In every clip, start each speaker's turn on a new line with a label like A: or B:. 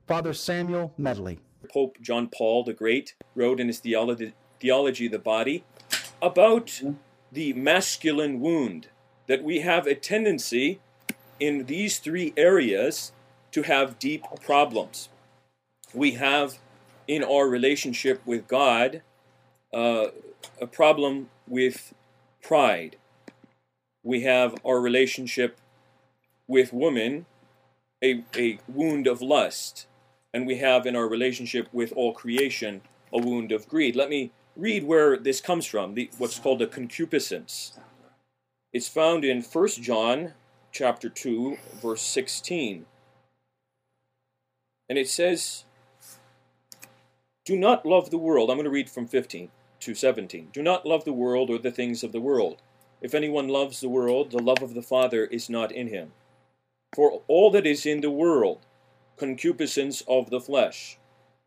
A: Father Samuel Medley.
B: Pope John Paul the Great wrote in his Theology of the Body about the masculine wound, that we have a tendency in these three areas to have deep problems. We have in our relationship with God a problem with pride. We have our relationship with woman a wound of lust. And we have in our relationship with all creation a wound of greed. Let me read where this comes from, what's called the concupiscence. It's found in 1 John chapter 2, verse 16. And it says, do not love the world. I'm going to read from 15 to 17. Do not love the world or the things of the world. If anyone loves the world, the love of the Father is not in him. For all that is in the world, concupiscence of the flesh,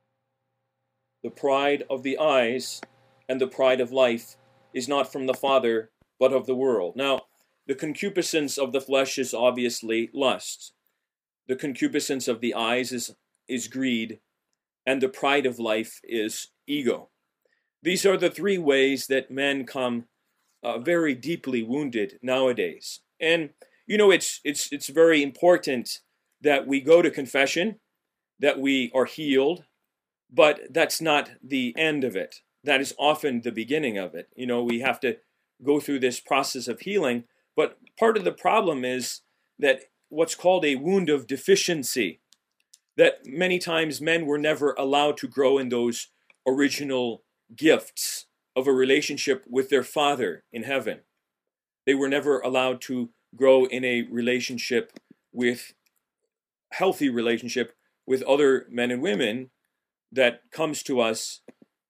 B: the pride of the eyes, and the pride of life is not from the Father, but of the world. Now, the concupiscence of the flesh is obviously lust. The concupiscence of the eyes is greed, and the pride of life is ego. These are the three ways that men come very deeply wounded nowadays. And you know, it's very important that we go to confession, that we are healed, but that's not the end of it. That is often the beginning of it. You know, we have to go through this process of healing, but part of the problem is that what's called a wound of deficiency, that many times men were never allowed to grow in those original gifts of a relationship with their Father in heaven. They were never allowed to grow in a relationship with healthy relationship with other men and women that comes to us,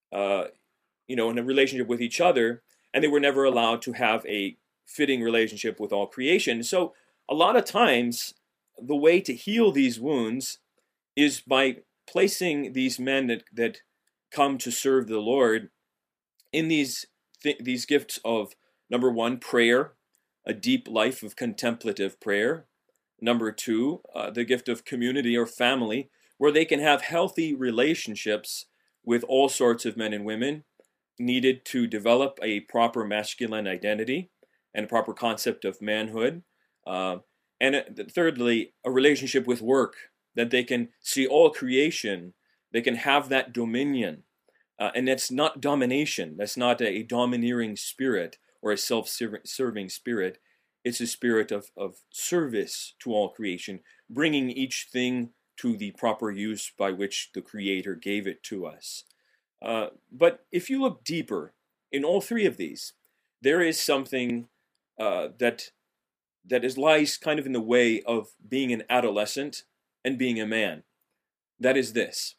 B: in a relationship with each other, and they were never allowed to have a fitting relationship with all creation. So a lot of times, the way to heal these wounds is by placing these men that come to serve the Lord in these gifts of, number one, prayer, a deep life of contemplative prayer. Number two, the gift of community or family, where they can have healthy relationships with all sorts of men and women, needed to develop a proper masculine identity and a proper concept of manhood. And thirdly, a relationship with work, that they can see all creation, they can have that dominion. And that's not domination, that's not a domineering spirit or a self-serving spirit. It's a spirit of service to all creation, bringing each thing to the proper use by which the Creator gave it to us. But if you look deeper in all three of these, there is something that lies kind of in the way of being an adolescent and being a man. That is this.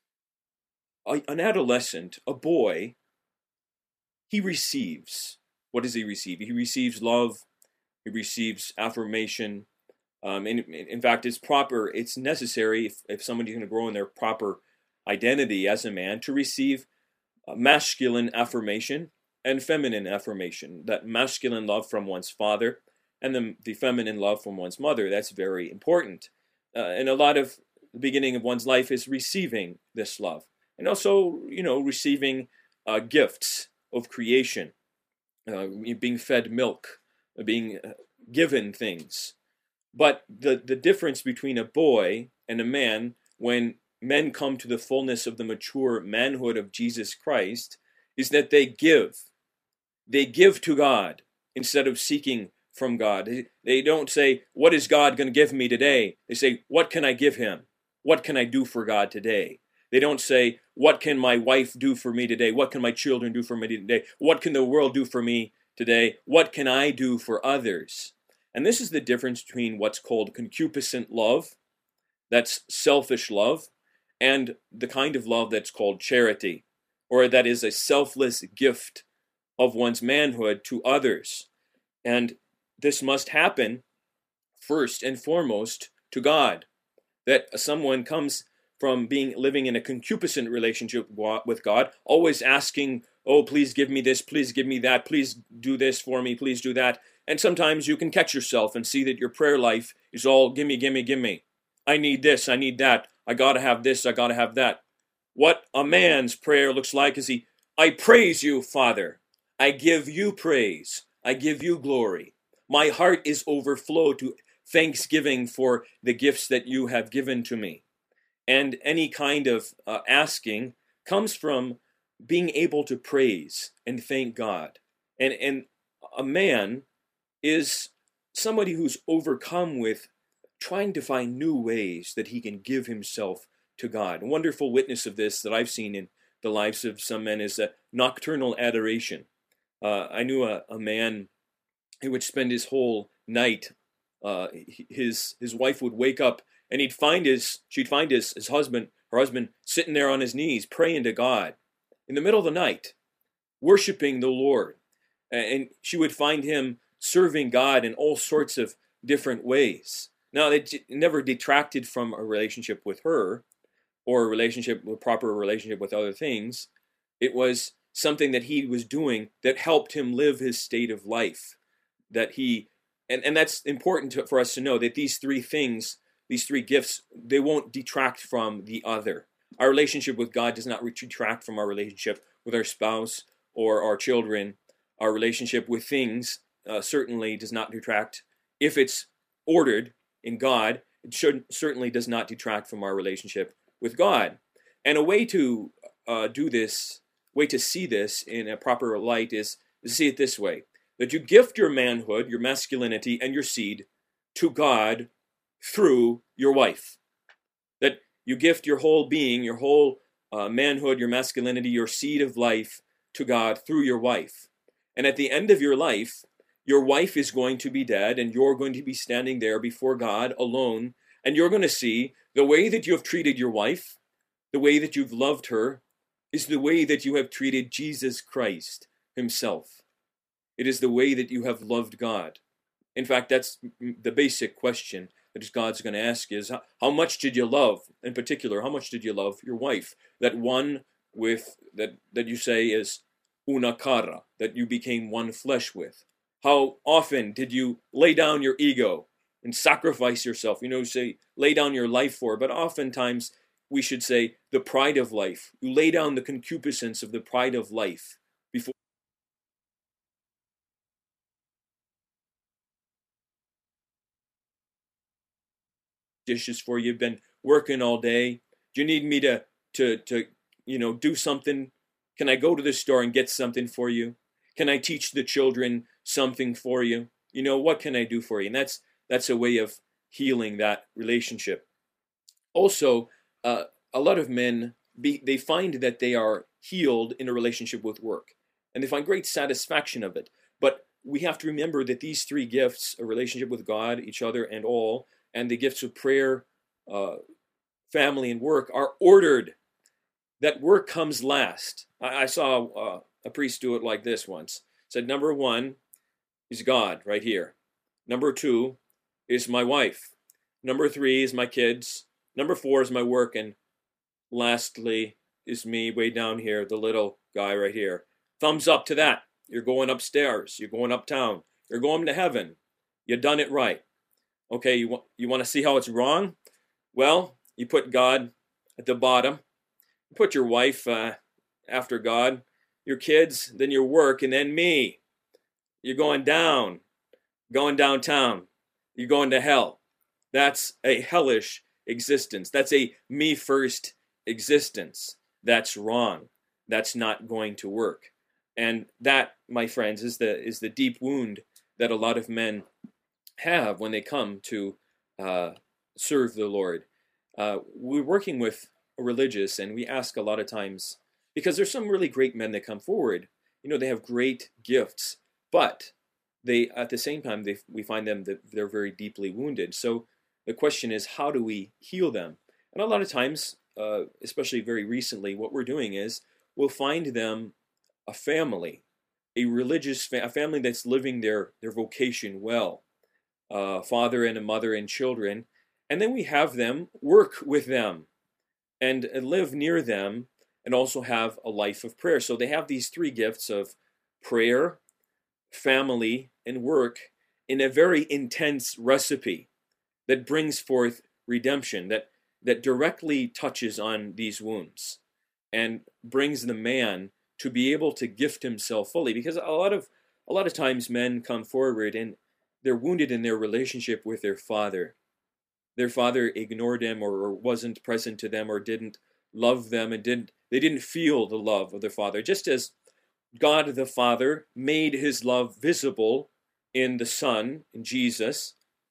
B: An adolescent, a boy, he receives. What does he receive? He receives love. He receives affirmation. In fact, it's necessary if somebody's going to grow in their proper identity as a man to receive masculine affirmation and feminine affirmation. That masculine love from one's father and the feminine love from one's mother. That's very important. And a lot of the beginning of one's life is receiving this love. And also, receiving gifts of creation, being fed milk, being given things. But the difference between a boy and a man, when men come to the fullness of the mature manhood of Jesus Christ, is that they give. They give to God instead of seeking from God. They don't say, what is God going to give me today? They say, what can I give him? What can I do for God today? They don't say, what can my wife do for me today? What can my children do for me today? What can the world do for me today? What can I do for others? And this is the difference between what's called concupiscent love, that's selfish love, and the kind of love that's called charity, or that is a selfless gift of one's manhood to others. And this must happen first and foremost to God, that someone comes from living in a concupiscent relationship with God, always asking, oh, please give me this, please give me that, please do this for me, please do that. And sometimes you can catch yourself and see that your prayer life is all, gimme, gimme, gimme. I need this, I need that. I got to have this, I got to have that. What a man's prayer looks like is I praise you, Father. I give you praise. I give you glory. My heart is overflowed to thanksgiving for the gifts that you have given to me. And any kind of asking comes from being able to praise and thank God. And a man is somebody who's overcome with trying to find new ways that he can give himself to God. A wonderful witness of this that I've seen in the lives of some men is a nocturnal adoration. I knew a man who would spend his whole night. His wife would wake up and she'd find his husband, her husband, sitting there on his knees praying to God in the middle of the night, worshiping the Lord, and she would find him serving God in all sorts of different ways. Now, it never detracted from a relationship with her or a proper relationship with other things. It was something that he was doing that helped him live his state of life. And that's important for us to know, that these three things, these three gifts, they won't detract from the other. Our relationship with God does not detract from our relationship with our spouse or our children. Our relationship with things certainly does not detract. If it's ordered in God, it certainly does not detract from our relationship with God. And a way to see this in a proper light is to see it this way: that you gift your manhood, your masculinity, and your seed to God through your wife. That you gift your whole being, your whole manhood, your masculinity, your seed of life to God through your wife. And at the end of your life, your wife is going to be dead, and you're going to be standing there before God alone, and you're going to see the way that you have treated your wife, the way that you've loved her, is the way that you have treated Jesus Christ himself. It is the way that you have loved God. In fact, that's the basic question that God's going to ask is, how much did you love? In particular, how much did you love your wife? That one that you say is una cara, that you became one flesh with. How often did you lay down your ego and sacrifice yourself? Say lay down your life for, but oftentimes we should say the pride of life. You lay down the concupiscence of the pride of life before dishes for you. You've been working all day. Do you need me to do something? Can I go to the store and get something for you? Can I teach the children something for you? What can I do for you? And that's a way of healing that relationship. Also, a lot of men, they find that they are healed in a relationship with work, and they find great satisfaction of it. But we have to remember that these three gifts, a relationship with God, each other, and all, and the gifts of prayer, family, and work, are ordered. That work comes last. I saw a priest do it like this once. Said, number one is God right here. Number two is my wife. Number three is my kids. Number four is my work. And lastly is me way down here, the little guy right here. Thumbs up to that. You're going upstairs. You're going uptown. You're going to heaven. You done it right. Okay, you want to see how it's wrong? Well, you put God at the bottom. You put your wife after God, your kids, then your work, and then me. You're going downtown. You're going to hell. That's a hellish existence. That's a me first existence. That's wrong. That's not going to work. And that, my friends, is the deep wound that a lot of men have when they come to serve the Lord. We're working with a religious, and we ask a lot of times, because there's some really great men that come forward. They have great gifts, but they, at the same time, we find them that they're very deeply wounded. So the question is, how do we heal them? And a lot of times, especially very recently, what we're doing is we'll find them a family, a religious a family that's living their vocation well, father and a mother and children, and then we have them work with them and live near them and also have a life of prayer. So they have these three gifts of prayer, family, and work in a very intense recipe that brings forth redemption, that that directly touches on these wounds and brings the man to be able to gift himself fully. Because a lot of times men come forward and they're wounded in their relationship with their father. Their father ignored them or wasn't present to them or didn't love them and they didn't feel the love of their father. Just as God the Father made his love visible in the Son, in Jesus,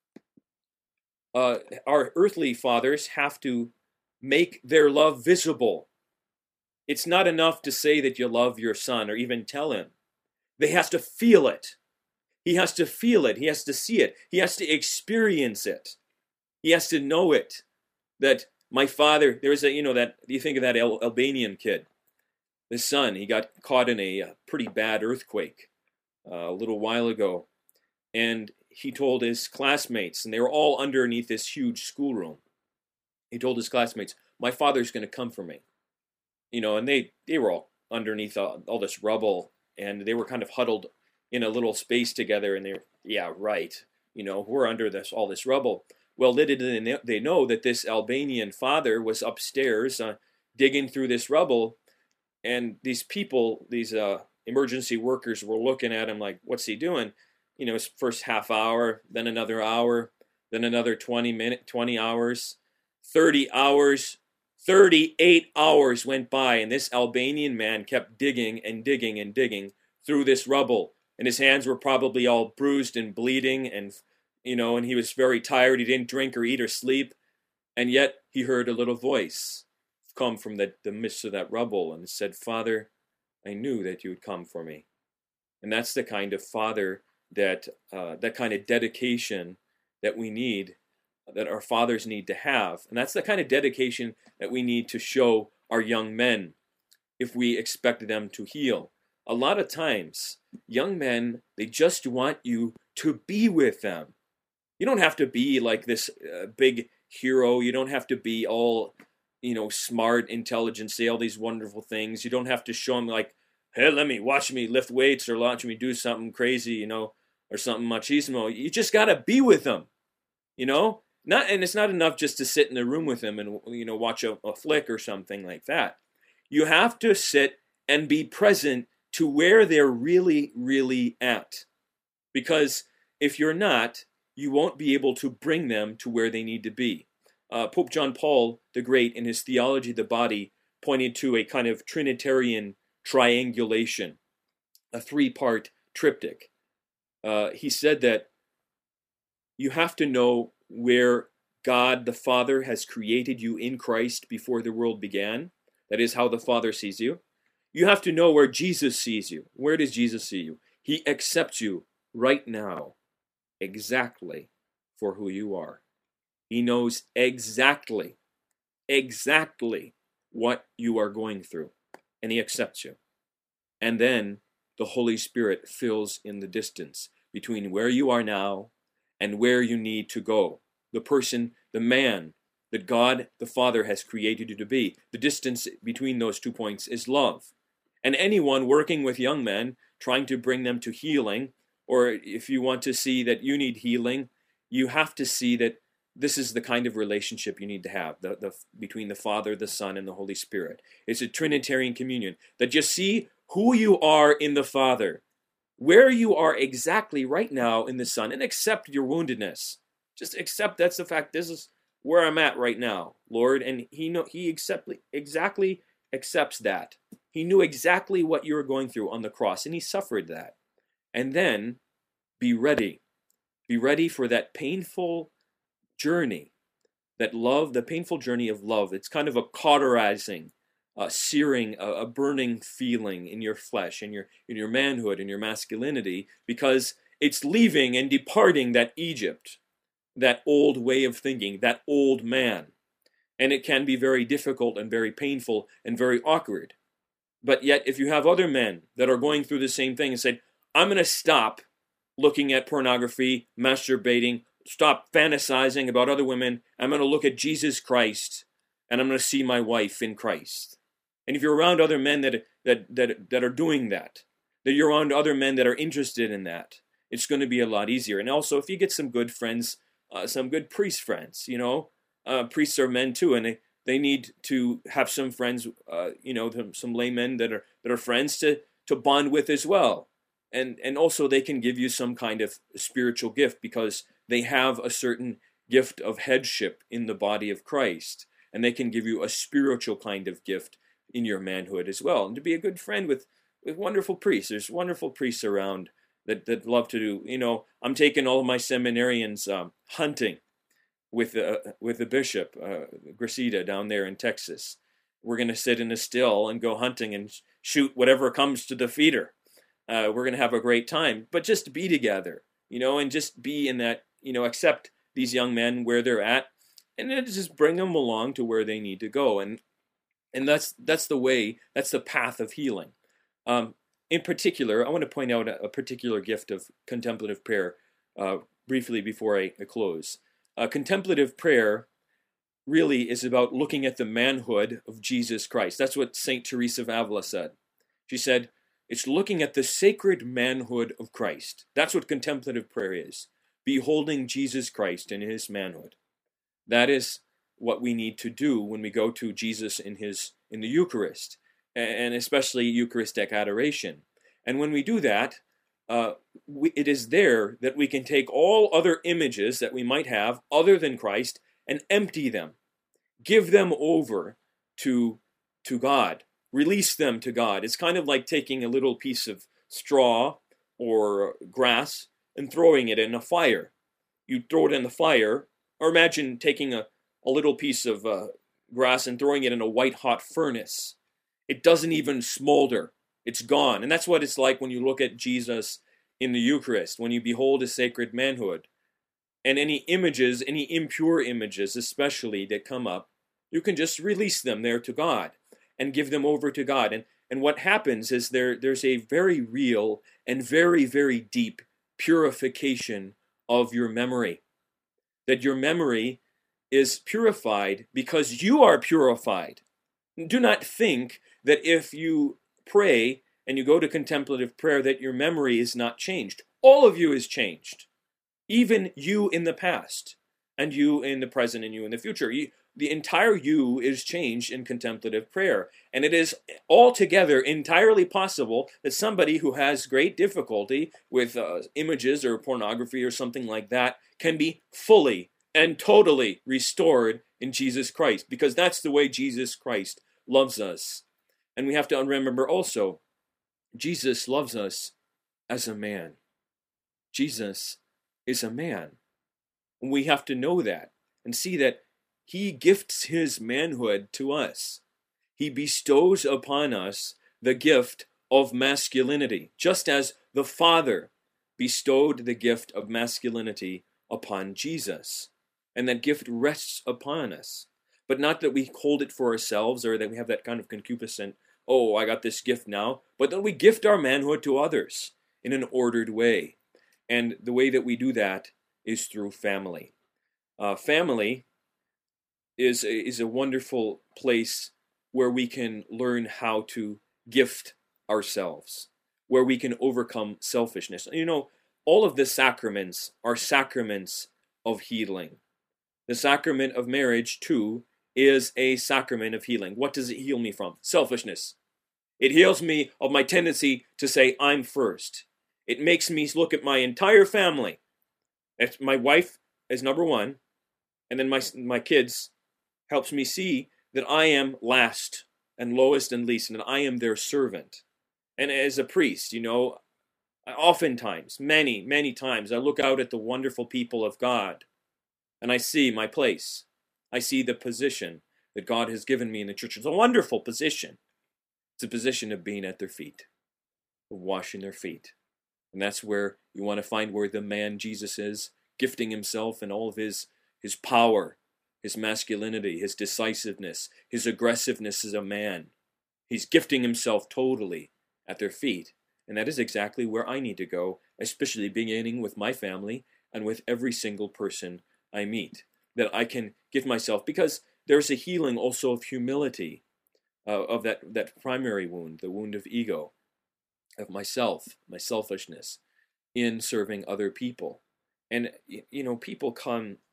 B: our earthly fathers have to make their love visible. It's not enough to say that you love your son or even tell him. They has to feel it. He has to feel it. He has to see it. He has to experience it. He has to know it. That my father, there is that you think of that Albanian kid, the son, he got caught in a pretty bad earthquake a little while ago. And he told his classmates, and they were all underneath this huge schoolroom. He told his classmates, my father's going to come for me. And they were all underneath all this rubble, and they were kind of huddled in a little space together, and they were, yeah, right, we're under all this rubble. Well, little did they know that this Albanian father was upstairs digging through this rubble, and these people, these emergency workers were looking at him like, what's he doing? His first half hour, then another hour, then another 20 hours, 30 hours, 38 hours went by, and this Albanian man kept digging and digging and digging through this rubble, and his hands were probably all bruised and bleeding, and and he was very tired. He didn't drink or eat or sleep, and yet he heard a little voice come from the midst of that rubble, and it said, Father, I knew that you would come for me. And that's the kind of father that kind of dedication that we need, that our fathers need to have. And that's the kind of dedication that we need to show our young men if we expect them to heal. A lot of times, young men, they just want you to be with them. You don't have to be like this big hero. You don't have to be all, smart, intelligent, say all these wonderful things. You don't have to show them like, hey, watch me lift weights or watch me do something crazy, or something machismo. You just got to be with them, and it's not enough just to sit in the room with them and, watch a flick or something like that. You have to sit and be present to where they're really, really at. Because if you're not, you won't be able to bring them to where they need to be. Pope John Paul the Great, in his Theology of the Body, pointed to a kind of Trinitarian triangulation, a three-part triptych. He said that you have to know where God the Father has created you in Christ before the world began. That is how the Father sees you. You have to know where Jesus sees you. Where does Jesus see you? He accepts you right now, exactly for who you are. He knows exactly what you are going through, and he accepts you. And then the Holy Spirit fills in the distance between where you are now and where you need to go. The person, the man that God the Father has created you to be. The distance between those 2 points is love. And anyone working with young men, trying to bring them to healing, or if you want to see that you need healing, you have to see that this is the kind of relationship you need to have between the Father, the Son, and the Holy Spirit. It's a Trinitarian communion, that you see who you are in the Father, where you are exactly right now in the Son, and accept your woundedness. Just accept that's the fact. This is where I'm at right now, Lord. And he exactly accepts that. He knew exactly what you were going through on the cross, and he suffered that. And then be ready. Be ready for that painful journey, the painful journey of love. It's kind of a cauterizing, searing, a burning feeling in your flesh, in your manhood, in your masculinity, because it's leaving and departing that Egypt, that old way of thinking, that old man. And it can be very difficult and very painful and very awkward. But yet, if you have other men that are going through the same thing and say, I'm going to stop looking at pornography, masturbating, stop fantasizing about other women, I'm going to look at Jesus Christ, and I'm going to see my wife in Christ. And if you're around other men that are doing that you're around other men that are interested in that, it's going to be a lot easier. And also, if you get some good friends, some good priest friends, priests are men too, and they need to have some friends, some laymen that are friends to bond with as well. And also they can give you some kind of spiritual gift because they have a certain gift of headship in the body of Christ, and they can give you a spiritual kind of gift in your manhood as well. And to be a good friend with wonderful priests. There's wonderful priests around that love to do. I'm taking all of my seminarians hunting with the bishop, Gracida, down there in Texas. We're going to sit in a still and go hunting and shoot whatever comes to the feeder. We're going to have a great time, but just be together, and just be in that, accept these young men where they're at, and then just bring them along to where they need to go. And that's the way, that's the path of healing. In particular, I want to point out a particular gift of contemplative prayer briefly before I close. Contemplative prayer really is about looking at the manhood of Jesus Christ. That's what St. Teresa of Avila said. She said, it's looking at the sacred manhood of Christ. That's what contemplative prayer is. Beholding Jesus Christ in his manhood. That is what we need to do when we go to Jesus in the Eucharist, and especially Eucharistic adoration. And when we do that, it is there that we can take all other images that we might have other than Christ and empty them. Give them over to God. Release them to God. It's kind of like taking a little piece of straw or grass and throwing it in a fire. You throw it in the fire, or imagine taking a little piece of grass and throwing it in a white-hot furnace. It doesn't even smolder. It's gone. And that's what it's like when you look at Jesus in the Eucharist, when you behold his sacred manhood. And any images, any impure images especially that come up, you can just release them there to God and give them over to God. And what happens is there's a very real and very, very deep purification of your memory. That your memory is purified because you are purified. Do not think that if you pray and you go to contemplative prayer that your memory is not changed. All of you is changed. Even you in the past, and you in the present, and you in the future. The entire you is changed in contemplative prayer. And it is altogether entirely possible that somebody who has great difficulty with images or pornography or something like that can be fully and totally restored in Jesus Christ, because that's the way Jesus Christ loves us. And we have to remember also, Jesus loves us as a man. Jesus is a man. And we have to know that and see that he gifts his manhood to us. He bestows upon us the gift of masculinity, just as the Father bestowed the gift of masculinity upon Jesus. And that gift rests upon us. But not that we hold it for ourselves or that we have that kind of concupiscent, oh, I got this gift now, but that we gift our manhood to others in an ordered way. And the way that we do that is through family. Family is a wonderful place where we can learn how to gift ourselves, where we can overcome selfishness. All of the sacraments are sacraments of healing. The sacrament of marriage, too, is a sacrament of healing. What does it heal me from? Selfishness. It heals me of my tendency to say, I'm first. It makes me look at my entire family. It's my wife as number one, and then my kids helps me see that I am last and lowest and least, and that I am their servant. And as a priest, oftentimes, many, many times, I look out at the wonderful people of God, and I see my place. I see the position that God has given me in the church. It's a wonderful position. It's a position of being at their feet, of washing their feet. And that's where you want to find where the man Jesus is, gifting himself and all of his power, his masculinity, his decisiveness, his aggressiveness as a man. He's gifting himself totally at their feet. And that is exactly where I need to go, especially beginning with my family and with every single person I meet. That I can give myself, because there's a healing also of humility, of that primary wound, the wound of ego, of myself, my selfishness, in serving other people. And, people come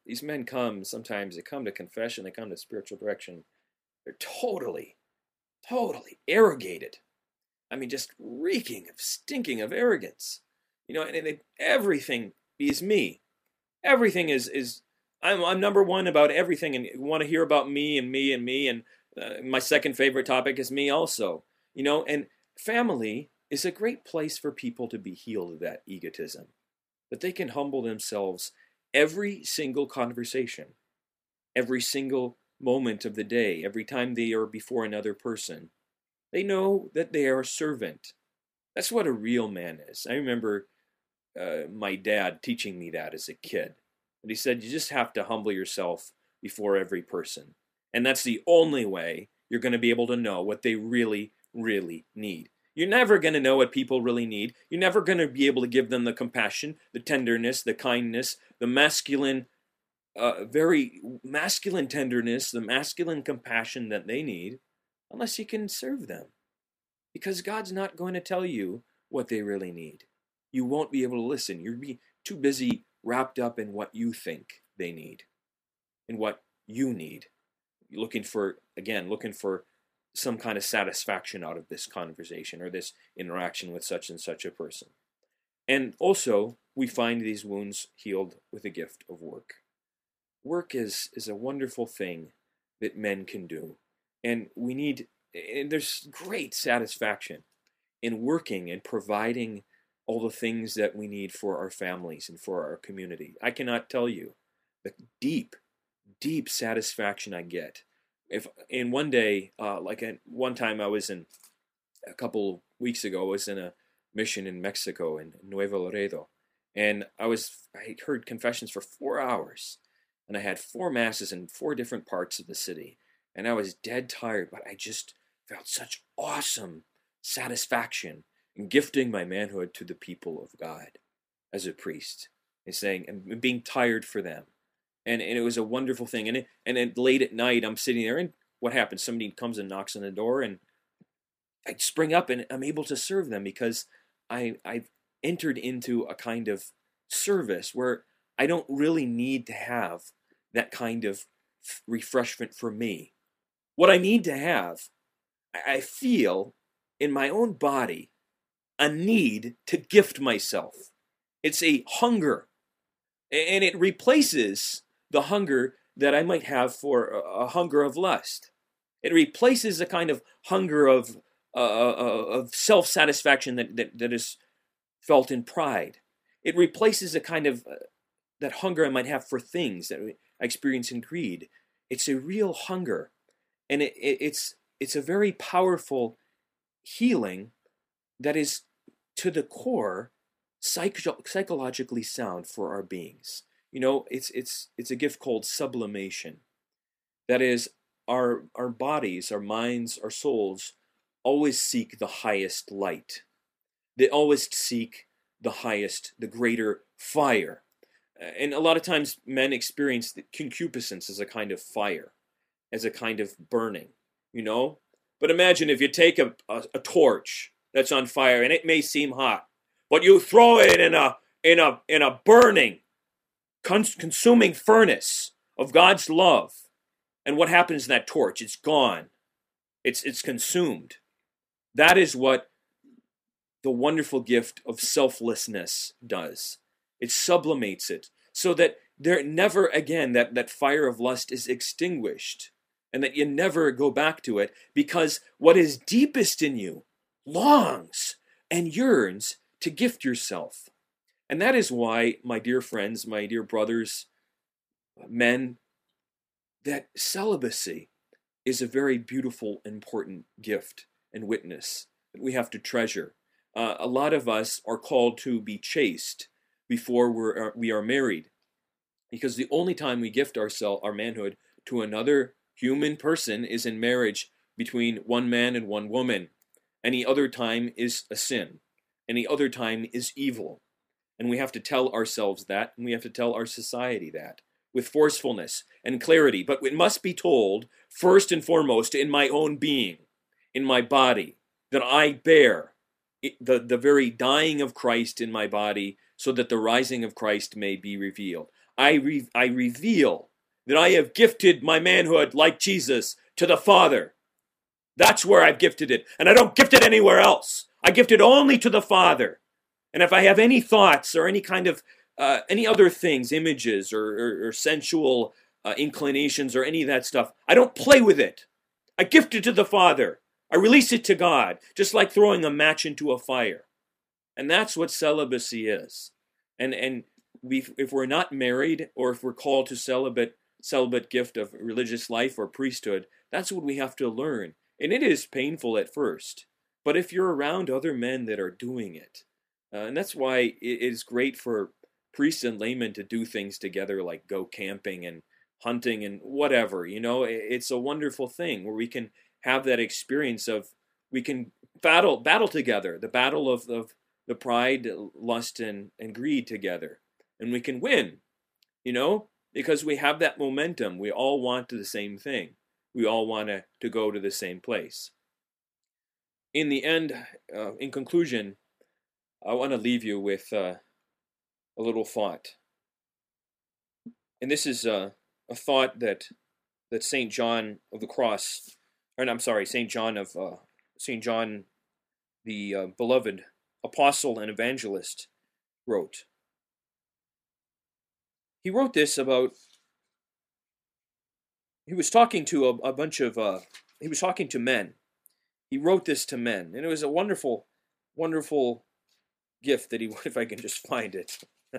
B: these men come, sometimes they come to confession, they come to spiritual direction. They're totally, totally arrogated. I mean, just reeking of, stinking of arrogance. And everything is me. Everything is I'm number one about everything, and you want to hear about me and me and me, and my second favorite topic is me also. And family is a great place for people to be healed of that egotism, that they can humble themselves every single conversation, every single moment of the day, every time they are before another person. They know that they are a servant. That's what a real man is. I remember my dad teaching me that as a kid. And he said, you just have to humble yourself before every person. And that's the only way you're going to be able to know what they really, really need. You're never going to know what people really need. You're never going to be able to give them the compassion, the tenderness, the kindness, the masculine, very masculine tenderness, the masculine compassion that they need, unless you can serve them. Because God's not going to tell you what they really need. You won't be able to listen. You'll be too busy wrapped up in what you think they need, in what you need. Looking for some kind of satisfaction out of this conversation or this interaction with such and such a person. And also, we find these wounds healed with the gift of work. Work is a wonderful thing that men can do. And there's great satisfaction in working and providing all the things that we need for our families and for our community. I cannot tell you the deep, deep satisfaction I get. If in one day, one time a couple weeks ago, I was in a mission in Mexico, in Nuevo Laredo, and I heard confessions for 4 hours, and I had 4 masses in 4 different parts of the city, and I was dead tired, but I just felt such awesome satisfaction in gifting my manhood to the people of God as a priest, and being tired for them. And it was a wonderful thing. And then late at night, I'm sitting there, and what happens? Somebody comes and knocks on the door, and I spring up, and I'm able to serve them because I've entered into a kind of service where I don't really need to have that kind of refreshment for me. What I need to have, I feel in my own body a need to gift myself. It's a hunger, and it replaces the hunger that I might have for a hunger of lust. It replaces a kind of hunger of self-satisfaction that is felt in pride. It replaces a kind of that hunger I might have for things that I experience in greed. It's a real hunger, and it's a very powerful healing that is to the core psychologically sound for our beings. It's a gift called sublimation. That is, our bodies, our minds, our souls always seek the highest light. They always seek the greater fire. And a lot of times men experience the concupiscence as a kind of fire, as a kind of burning, But imagine if you take a torch that's on fire, and it may seem hot, but you throw it in a burning, consuming furnace of God's love, and what happens to that torch? It's gone. It's consumed. That is what the wonderful gift of selflessness does. It sublimates it so that there never again that fire of lust is extinguished, and that you never go back to it, because what is deepest in you longs and yearns to gift yourself. And that is why, my dear friends, my dear brothers, men, that celibacy is a very beautiful, important gift and witness that we have to treasure. A lot of us are called to be chaste before we are married, because the only time we gift our manhood to another human person is in marriage between one man and one woman. Any other time is a sin. Any other time is evil. And we have to tell ourselves that, and we have to tell our society that, with forcefulness and clarity. But it must be told, first and foremost, in my own being, in my body, that I bear the very dying of Christ in my body, so that the rising of Christ may be revealed. I reveal that I have gifted my manhood like Jesus to the Father. That's where I've gifted it. And I don't gift it anywhere else. I gift it only to the Father. And if I have any thoughts or any kind of, any other things, images or sensual inclinations or any of that stuff, I don't play with it. I gift it to the Father. I release it to God, just like throwing a match into a fire. And that's what celibacy is. And if we're not married, or if we're called to celibate gift of religious life or priesthood, that's what we have to learn. And it is painful at first. But if you're around other men that are doing it, and that's why it is great for priests and laymen to do things together, like go camping and hunting and whatever, it's a wonderful thing where we can have that experience of, we can battle together, the battle of the pride, lust, and greed together. And we can win, because we have that momentum. We all want the same thing. We all want to go to the same place. In the end, in conclusion, I want to leave you with a little thought. And this is a thought that St. John of the Cross, St. John, the beloved apostle and evangelist, wrote. He wrote this about, he was talking to a bunch of, he was talking to men. He wrote this to men, and it was a wonderful, wonderful gift that he, if I can just find it,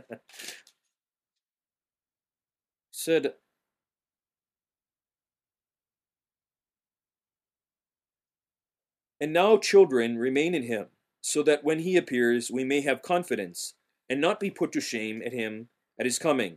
B: said, "And now, children, remain in him, so that when he appears, we may have confidence, and not be put to shame at him at his coming."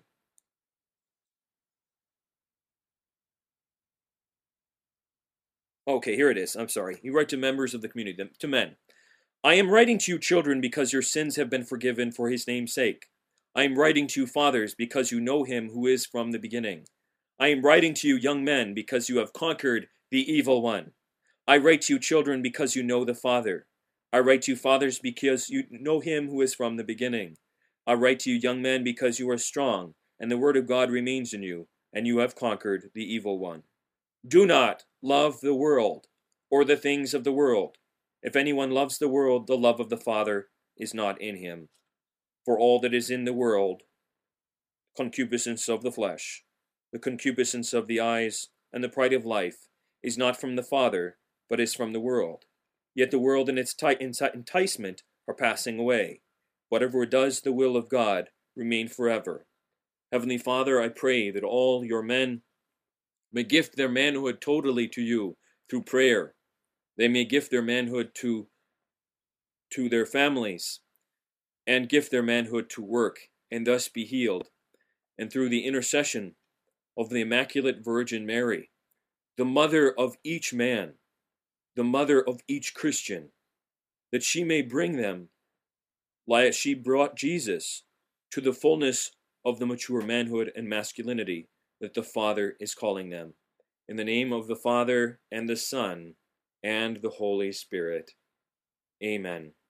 B: Okay, here it is. I'm sorry. He wrote to members of the community, to men. "I am writing to you, children, because your sins have been forgiven for his name's sake. I am writing to you, fathers, because you know him who is from the beginning. I am writing to you, young men, because you have conquered the evil one. I write to you, children, because you know the Father. I write to you, fathers, because you know him who is from the beginning. I write to you, young men, because you are strong, and the word of God remains in you, and you have conquered the evil one. Do not love the world, or the things of the world. If anyone loves the world, the love of the Father is not in him. For all that is in the world, concupiscence of the flesh, the concupiscence of the eyes, and the pride of life, is not from the Father, but is from the world. Yet the world and its enticement are passing away. Whatever does the will of God remain forever. Heavenly Father, I pray that all your men may gift their manhood totally to you through prayer. They may gift their manhood to their families, and gift their manhood to work, and thus be healed. And through the intercession of the Immaculate Virgin Mary, the mother of each man, the mother of each Christian, that she may bring them, like she brought Jesus, to the fullness of the mature manhood and masculinity that the Father is calling them. In the name of the Father, and the Son, and the Holy Spirit. Amen.